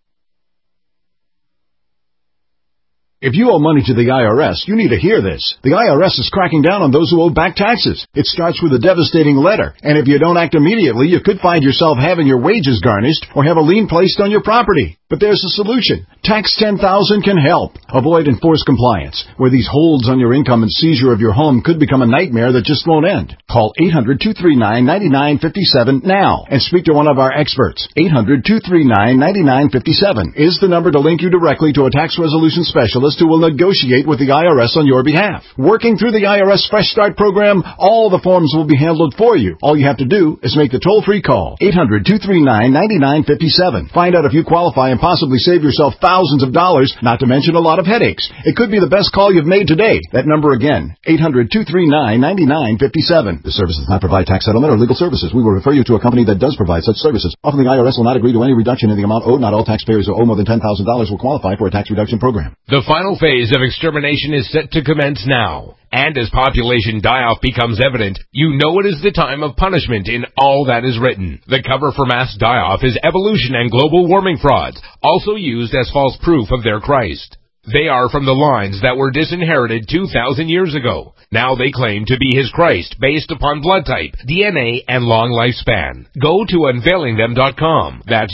If you owe money to the IRS, you need to hear this. The IRS is cracking down on those who owe back taxes. It starts with a devastating letter, and if you don't act immediately, you could find yourself having your wages garnished or have a lien placed on your property. But there's a solution. Tax 10,000 can help. Avoid enforced compliance, where these holds on your income and seizure of your home could become a nightmare that just won't end. Call 800-239-9957 now and speak to one of our experts. 800-239-9957 is the number to link you directly to a tax resolution specialist who will negotiate with the IRS on your behalf. Working through the IRS Fresh Start program, all the forms will be handled for you. All you have to do is make the toll-free call. 800-239-9957. Find out if you qualify and possibly save yourself thousands of dollars, not to mention a lot of headaches. It could be the best call you've made today. That number again, 800-239-9957. This service does not provide tax settlement or legal services. We will refer you to a company that does provide such services. Often the IRS will not agree to any reduction in the amount owed. Not all taxpayers who owe more than $10,000 will qualify for a tax reduction program. The final phase of extermination is set to commence now. And as population die-off becomes evident, you know it is the time of punishment in all that is written. The cover for mass die-off is evolution and global warming frauds, also used as false proof of their Christ. They are from the lines that were disinherited 2,000 years ago. Now they claim to be his Christ based upon blood type, DNA, and long lifespan. Go to unveilingthem.com. That's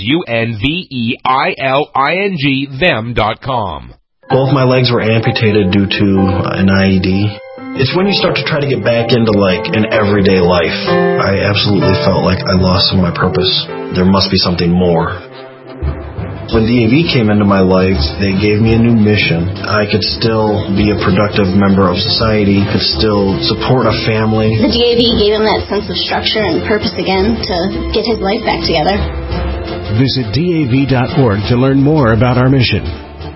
UNVEILING them.com. Both my legs were amputated due to an IED. It's when you start to try to get back into, an everyday life. I absolutely felt like I lost some of my purpose. There must be something more. When DAV came into my life, they gave me a new mission. I could still be a productive member of society, could still support a family. The DAV gave him that sense of structure and purpose again to get his life back together. Visit DAV.org to learn more about our mission.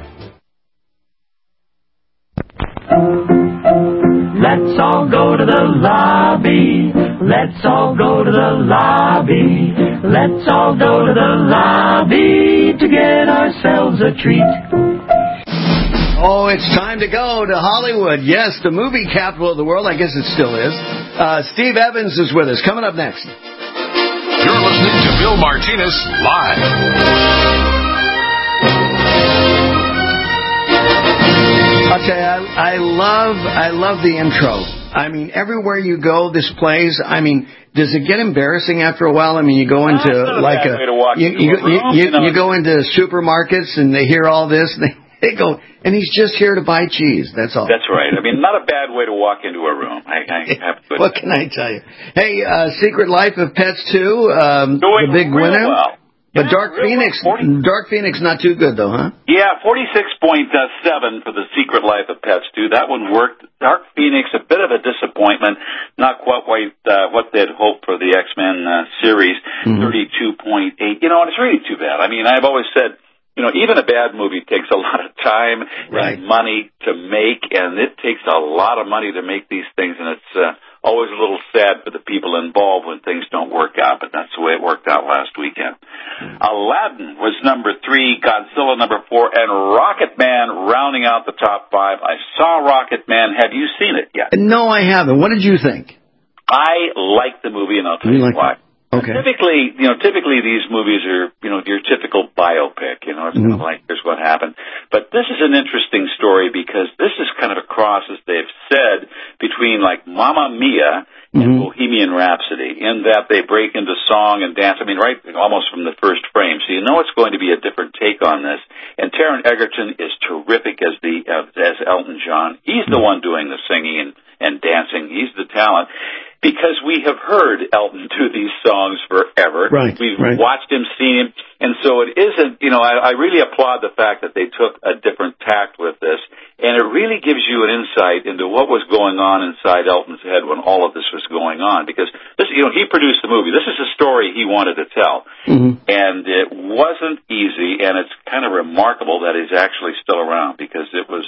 Let's all go to the lobby. Let's all go to the lobby. Let's all go to the lobby to get ourselves a treat. Oh, it's time to go to Hollywood. Yes, the movie capital of the world. I guess it still is. Steve Evans is with us. Coming up next. You're listening to Bill Martinez Live. Okay, I love the intro. I mean, everywhere you go, this plays. I mean, does it get embarrassing after a while? I mean, you go into you go into supermarkets and they hear all this. And they go, and he's just here to buy cheese. That's all. That's right. I mean, not a bad way to walk into a room. I have to what can I tell you? Hey, Secret Life of Pets 2, the big winner. Well. But Dark Phoenix not too good though, huh? Yeah, 46.7 for The Secret Life of Pets 2. That one worked. Dark Phoenix, a bit of a disappointment. Not quite what they'd hoped for the X-Men series. 32.8. You know, and it's really too bad. I mean, I've always said, even a bad movie takes a lot of time and money to make, and it takes a lot of money to make these things, and it's always a little sad for the people involved when things don't work out, but that's the way it worked out last weekend. Aladdin was number 3, Godzilla number 4, and Rocketman rounding out the top 5. I saw Rocketman. Have you seen it yet? No, I haven't. What did you think? I liked the movie, and I'll tell you why. Okay. Typically these movies are, your typical biopic, it's kind of like, here's what happened. But this is an interesting story because this is kind of a cross, as they've said, between Mamma Mia and Bohemian Rhapsody, in that they break into song and dance, right almost from the first frame. So it's going to be a different take on this. And Taron Egerton is terrific as Elton John. He's the one doing the singing and dancing. He's the talent. Because we have heard Elton do these songs forever. Right. We've watched him, seen him. And so it isn't, I really applaud the fact that they took a different tact with this. And it really gives you an insight into what was going on inside Elton's head when all of this was going on. Because this, he produced the movie. This is a story he wanted to tell. And it wasn't easy, and it's kind of remarkable that he's actually still around because it was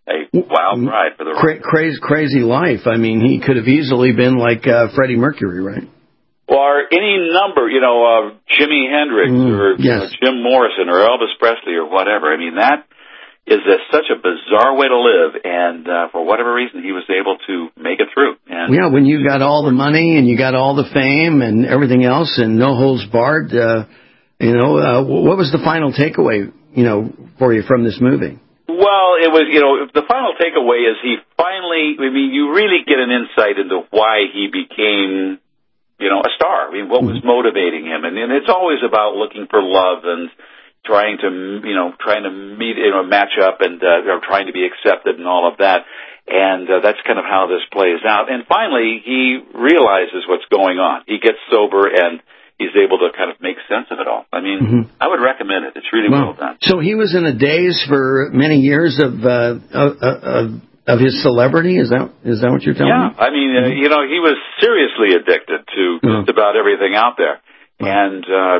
a wild ride for the crazy life. I mean, he could have easily been like Freddie Mercury, right? Or any number, Jimi Hendrix or Jim Morrison or Elvis Presley or whatever. I mean, that is such a bizarre way to live, and for whatever reason, he was able to make it through. And when you got all the money and you got all the fame and everything else and no holds barred, what was the final takeaway, for you from this movie? Well, it was, the final takeaway is he finally, you really get an insight into why he became, a star. I mean, what was motivating him? And it's always about looking for love and trying to meet, match up and, trying to be accepted and all of that. And that's kind of how this plays out. And finally, he realizes what's going on. He gets sober and he's able to kind of make sense of it all. I mean, I would recommend it. It's really well done. So he was in a daze for many years of his celebrity. Is that what you're telling me? Yeah, I mean, he was seriously addicted to just about everything out there, and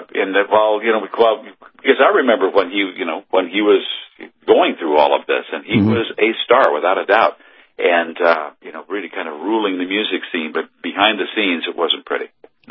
because I remember when he was going through all of this, and he was a star without a doubt, and really kind of ruling the music scene, but behind the scenes, it wasn't pretty.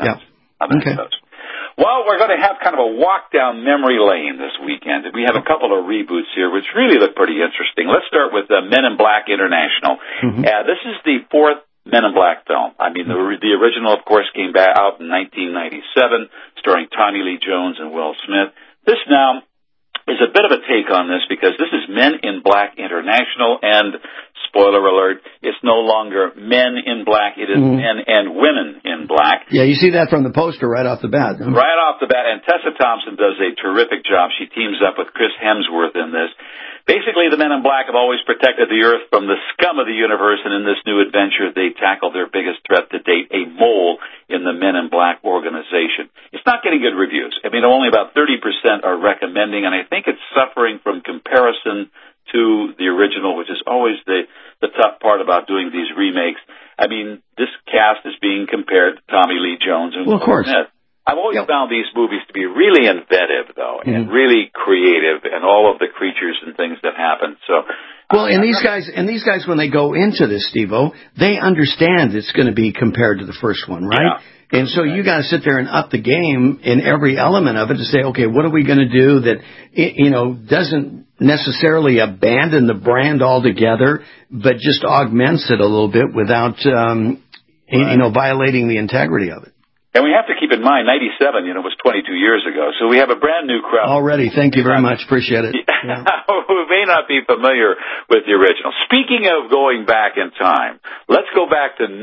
Okay. Well, we're going to have kind of a walk down memory lane this weekend. We have a couple of reboots here, which really look pretty interesting. Let's start with Men in Black International. This is the fourth Men in Black film. I mean, the original, of course, came back out in 1997, starring Tommy Lee Jones and Will Smith. This now is a bit of a take on this because this is Men in Black International, and spoiler alert, it's no longer Men in Black, it is Men and Women in Black. Yeah, you see that from the poster right off the bat. Huh? Right off the bat, and Tessa Thompson does a terrific job. She teams up with Chris Hemsworth in this. Basically, the Men in Black have always protected the Earth from the scum of the universe, and in this new adventure, they tackle their biggest threat to date, a mole in the Men in Black organization. It's not getting good reviews. I mean, only about 30% are recommending, and I think it's suffering from comparison to the original, which is always the tough part about doing these remakes. I mean, this cast is being compared to Tommy Lee Jones and Will Smith. I've always found these movies to be really inventive, though, and really creative, and all of the creatures and things that happen. So, and these guys, when they go into this, Steve-O, they understand it's going to be compared to the first one, right? Yeah. And so you got to sit there and up the game in every element of it to say, okay, what are we going to do that doesn't necessarily abandon the brand altogether, but just augments it a little bit without violating the integrity of it. And we have to keep in mind, 97, was 22 years ago, so we have a brand new crowd. Already, thank you very much. Appreciate it. Yeah. Who may not be familiar with the original. Speaking of going back in time, let's go back to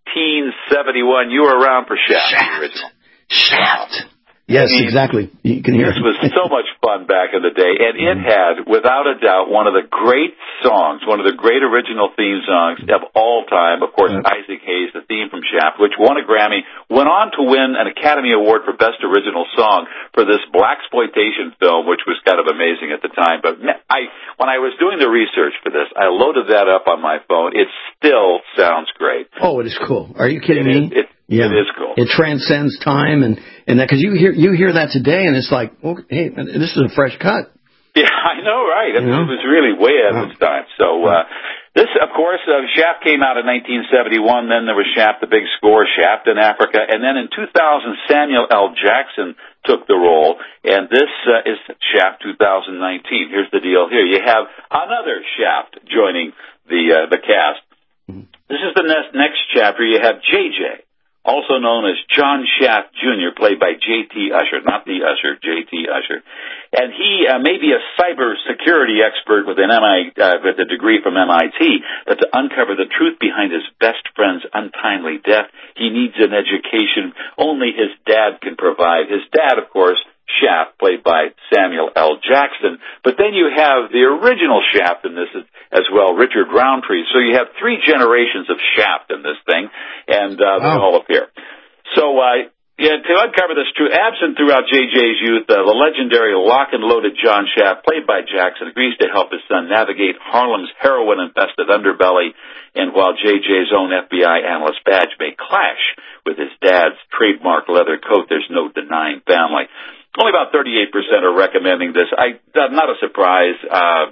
1971. You were around for Shaft. The original. Shaft. Yes, exactly. You can hear it. This was so much fun back in the day, and it had, without a doubt, one of the great songs, one of the great original theme songs of all time. Of course, Isaac Hayes, the theme from Shaft, which won a Grammy, went on to win an Academy Award for Best Original Song for this blaxploitation film, which was kind of amazing at the time. But when I was doing the research for this, I loaded that up on my phone. It still sounds great. Oh, it is cool. Are you kidding me? It is cool. It transcends time and that, because you hear that today and it's like, well, hey, this is a fresh cut. Yeah, I know, right? I mean, it was really way ahead of its time. So this, of course, Shaft came out in 1971. Then there was Shaft, the Big Score, Shaft in Africa, and then in 2000, Samuel L. Jackson took the role, and this is Shaft 2019. Here's the deal. Here you have another Shaft joining the cast. This is the next chapter. You have J.J., also known as John Shaft Jr., played by J.T. Usher, not the Usher, J.T. Usher. And he may be a cybersecurity expert with a degree from MIT, but to uncover the truth behind his best friend's untimely death, he needs an education only his dad can provide. His dad, of course, Shaft, played by Samuel L. Jackson. But then you have the original Shaft in this as well, Richard Roundtree. So you have three generations of Shaft in this thing, and they all appear. So to uncover this truth, absent throughout J.J.'s youth, the legendary lock-and-loaded John Shaft, played by Jackson, agrees to help his son navigate Harlem's heroin-infested underbelly, and while J.J.'s own FBI analyst badge may clash with his dad's trademark leather coat, there's no denying family. Only about 38% are recommending this. Not a surprise.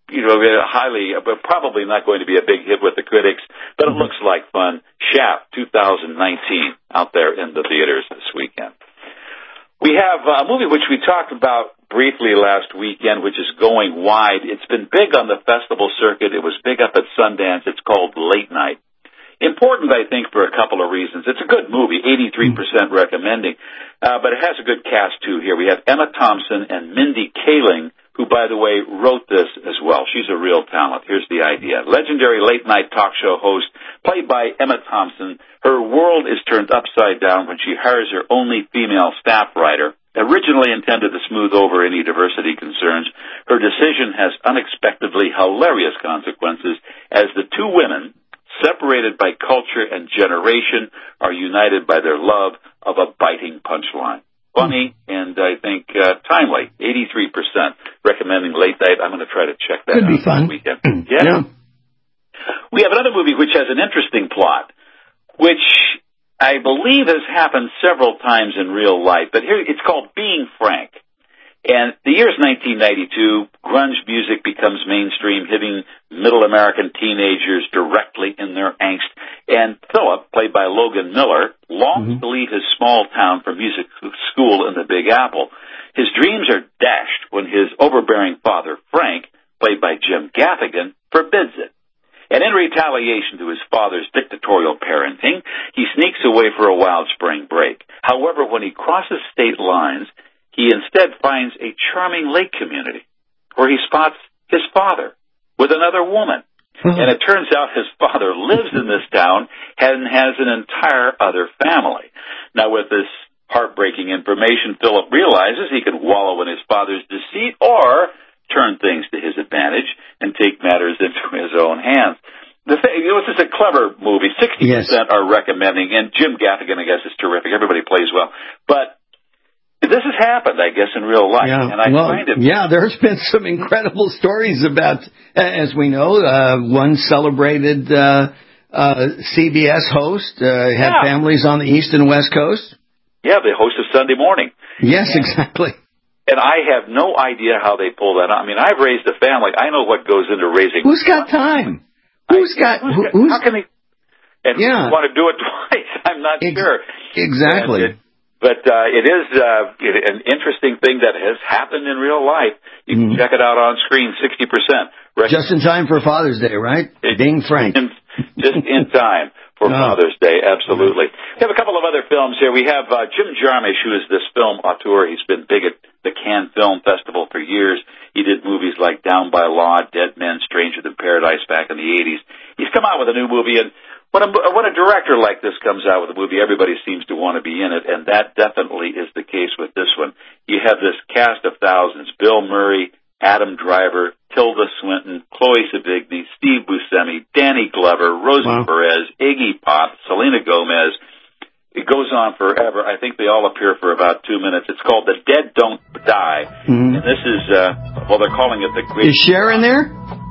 highly, but probably not going to be a big hit with the critics, but it looks like fun. Shaft 2019 out there in the theaters this weekend. We have a movie which we talked about briefly last weekend, which is going wide. It's been big on the festival circuit. It was big up at Sundance. It's called Late Night. Important, I think, for a couple of reasons. It's a good movie, 83% recommending, but it has a good cast, too, here. We have Emma Thompson and Mindy Kaling, who, by the way, wrote this as well. She's a real talent. Here's the idea. Legendary late-night talk show host, played by Emma Thompson, her world is turned upside down when she hires her only female staff writer. Originally intended to smooth over any diversity concerns, her decision has unexpectedly hilarious consequences as the two women, separated by culture and generation, are united by their love of a biting punchline. Funny and, I think, timely. 83% recommending Late Night. I'm going to try to check that out this weekend. Yeah. We have another movie which has an interesting plot, which I believe has happened several times in real life. But here, it's called Being Frank. And the year is 1992. Grunge music becomes mainstream, hitting middle American teenagers directly in their angst. And Philip, played by Logan Miller, longs to leave his small town for music school in the Big Apple. His dreams are dashed when his overbearing father, Frank, played by Jim Gaffigan, forbids it. And in retaliation to his father's dictatorial parenting, he sneaks away for a wild spring break. However, when he crosses state lines, he instead finds a charming lake community where he spots his father with another woman. And it turns out his father lives in this town and has an entire other family. Now, with this heartbreaking information, Philip realizes he can wallow in his father's deceit or turn things to his advantage and take matters into his own hands. The thing, this is a clever movie. 60% are recommending, and Jim Gaffigan, I guess, is terrific. Everybody plays well. But this has happened, I guess, in real life, and I find it. Yeah, there's been some incredible stories about, as we know, one celebrated CBS host had families on the East and West Coast. Yeah, the host of Sunday Morning. Yes, exactly. And I have no idea how they pull that out. I mean, I've raised a family. I know what goes into raising. Who's got time? How can they? And who want to do it twice? I'm not sure. Exactly. But it is an interesting thing that has happened in real life. You can check it out on screen, 60%. Just in time for Father's Day, right? Being Frank. Just in time for Father's Day, absolutely. We have a couple of other films here. We have Jim Jarmusch, who is this film auteur. He's been big at the Cannes Film Festival for years. He did movies like Down by Law, Dead Men, Stranger Than Paradise back in the 80s. He's come out with a new movie, and when a director like this comes out with a movie, everybody seems to want to be in it, and that definitely is the case with this one. You have this cast of thousands: Bill Murray, Adam Driver, Tilda Swinton, Chloe Sevigny, Steve Buscemi, Danny Glover, Rosie Perez, Iggy Pop, Selena Gomez. It goes on forever. I think they all appear for about 2 minutes. It's called The Dead Don't Die, and this is, they're calling it the Great... Is Cher in there?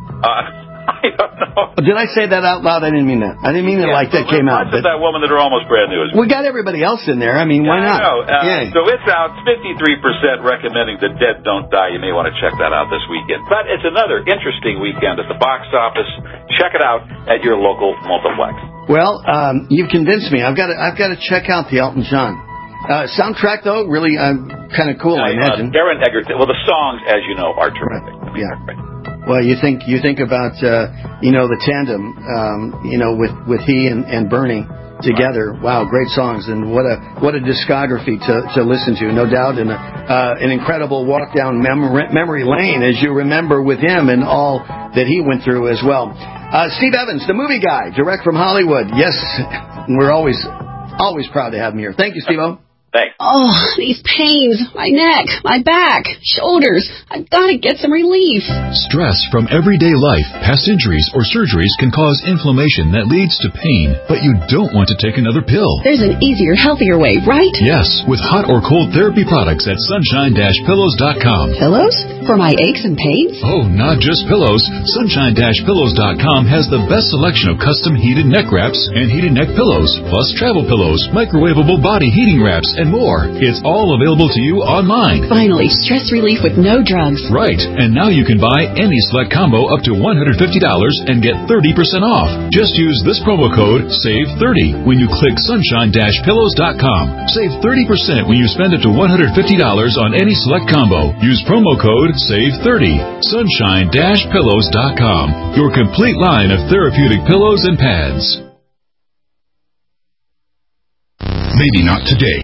I don't know. Did I say that out loud? I didn't mean that. I didn't mean it like that came out. But that woman that are almost brand new. We got everybody else in there. I mean, why not? I know. So it's out. 53% recommending The Dead Don't Die. You may want to check that out this weekend. But it's another interesting weekend at the box office. Check it out at your local multiplex. Well, you've convinced me. I've got to check out the Elton John. Soundtrack, though, really kind of cool, I imagine. Darren Egerton. Well, the songs, as you know, are terrific. Yeah. Well, you think about the tandem, with he and Bernie together. Wow, great songs, and what a discography to listen to, no doubt, and an incredible walk down memory lane as you remember with him and all that he went through as well. Steve Evans, the movie guy, direct from Hollywood. Yes, we're always proud to have him here. Thank you, Steve-O. Thanks. Oh, these pains. My neck, my back, shoulders. I've got to get some relief. Stress from everyday life, past injuries, or surgeries can cause inflammation that leads to pain, but you don't want to take another pill. There's an easier, healthier way, right? Yes, with hot or cold therapy products at sunshine-pillows.com. Pillows? For my aches and pains? Oh, not just pillows. Sunshine-pillows.com has the best selection of custom heated neck wraps and heated neck pillows, plus travel pillows, microwavable body heating wraps, and and more. It's all available to you online. Finally, stress relief with no drugs. Right. And now you can buy any select combo up to $150 and get 30% off. Just use this promo code SAVE30 when you click sunshine-pillows.com. Save 30% when you spend up to $150 on any select combo. Use promo code SAVE30. Sunshine-pillows.com. Your complete line of therapeutic pillows and pads. Maybe not today.